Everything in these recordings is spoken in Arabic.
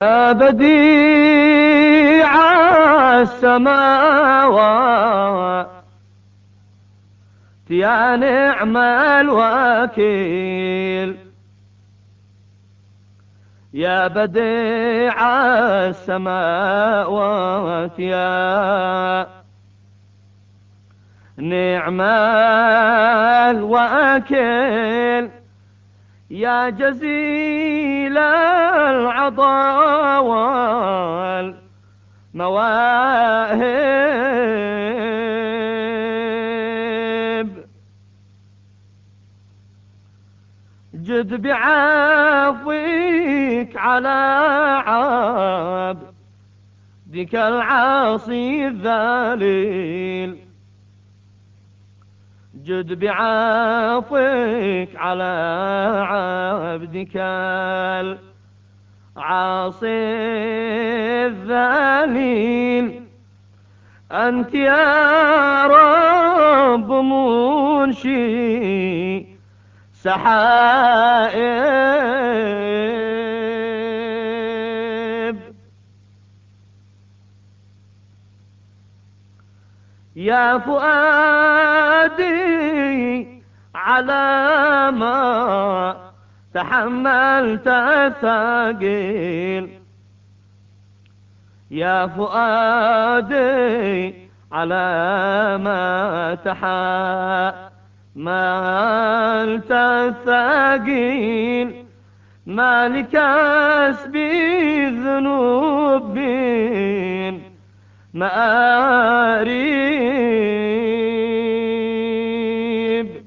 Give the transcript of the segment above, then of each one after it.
يا بديع السماوات يا نعم الوكيل. يا بديع السماوات يا نعم الوكيل. يا جزيل العطاء والمواهب، جد بعفوك على عبدك العاصي الذليل. جد بعفوك على عبدك العاصي الذليل. أنت يا رب منشي سحائب. يا فؤادي على ما تحملت الثقيل. يا فؤادي على ما تحملت الثقيل. ما لكسب الذنوب من مآريب.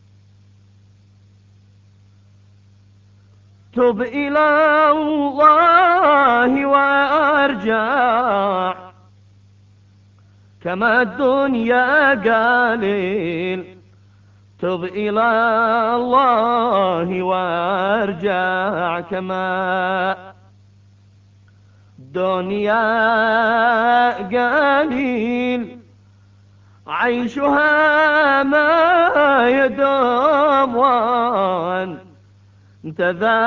تب إلى الله وارجع، كما الدنيا قليل. تب إلى الله وارجع، كما الدنيا قليل. عيشها ما يدوم وانت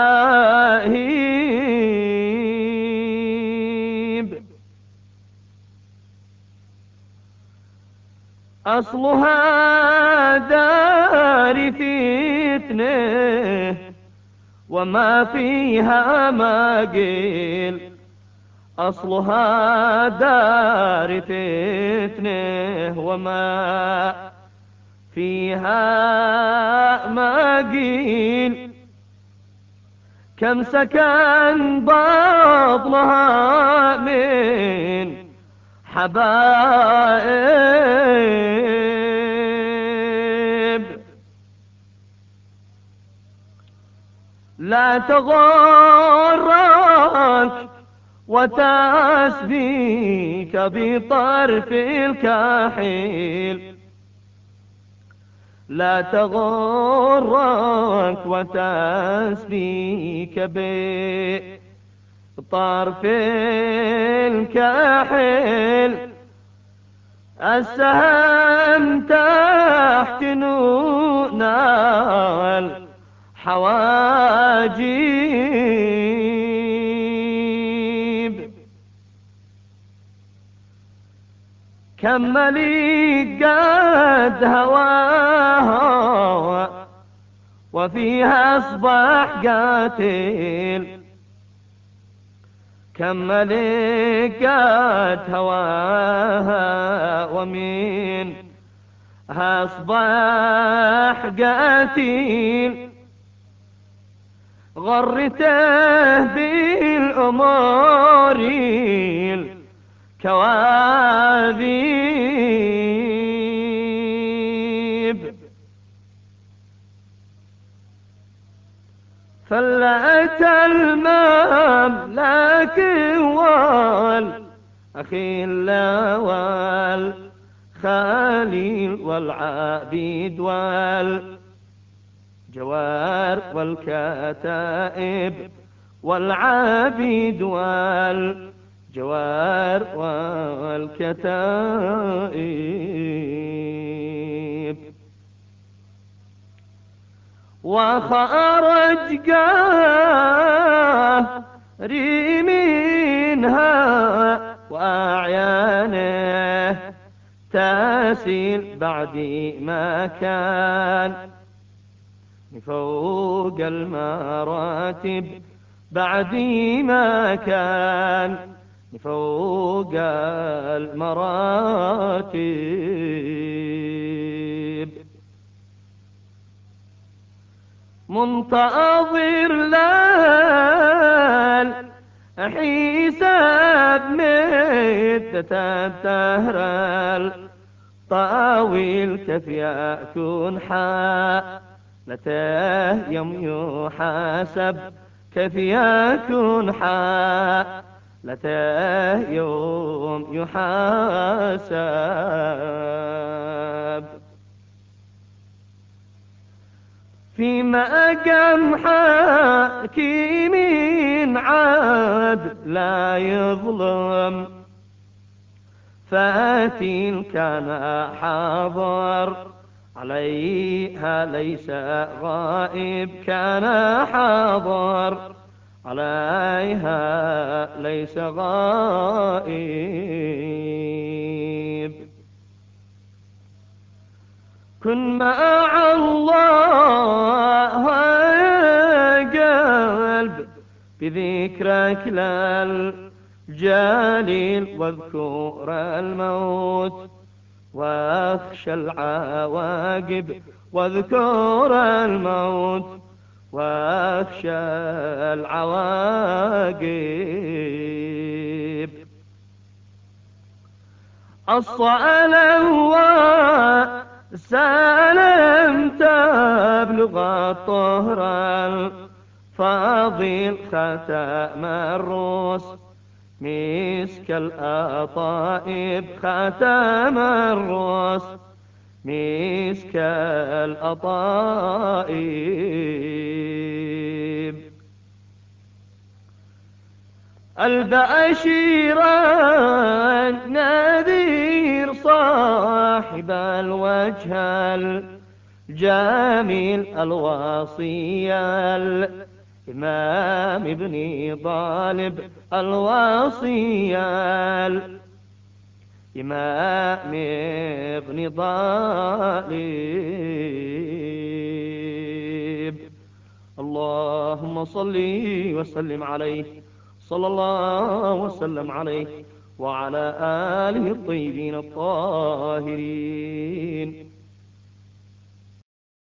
ذاهب. أصلها دار فتنه وما فيها ما قيل. أصلها دار فتنه وما فيها ما قيل. كم سكن بطنها من حبائب. لا تغرك وتسبيك بطرف الكحيل. لا تغرك وتسبيك بطرف الكحيل. السهم تحت نونال حواجب. كم مليك قد هواها وفيها أصبح قاتل. كم ملك قد هواها ومنها أصبح قاتل. غرته بالأمور الكواذب. فلأت المملك والأخيل والخليل والعبيد والجوار والكتائب. والعبيد والجوار والكتائب. وخرج منها وأعيانه تسيل بعد ما كان فوق المراتب بعد ما كان فوق المراتب منتظر لال حساب مدة الدهر الطاويل كيف يكون حالته يوم يحاسب كيف يكون حالته يوم يحاسب في مقام حكيم عاد لا يظلم فاتن كان حاضر عليها ليس غائب كان حاضر عليها ليس غائب كن مع الله قلب بذكرك للجليل واذكر الموت واخشى العواقب واذكر الموت واخشى العواقب الصلاة سلام تبلغ الطهر الفاضل ختم الروس مسك الأطائب ختم الروس مسك الأطائب البشير النذير صاحب الوجه الجميل الوصي الإمام ابن طالب الوصي الإمام ابن طالب اللهم صل وسلم عليه صلى الله وسلم عليه وعلى آله الطيبين الطاهرين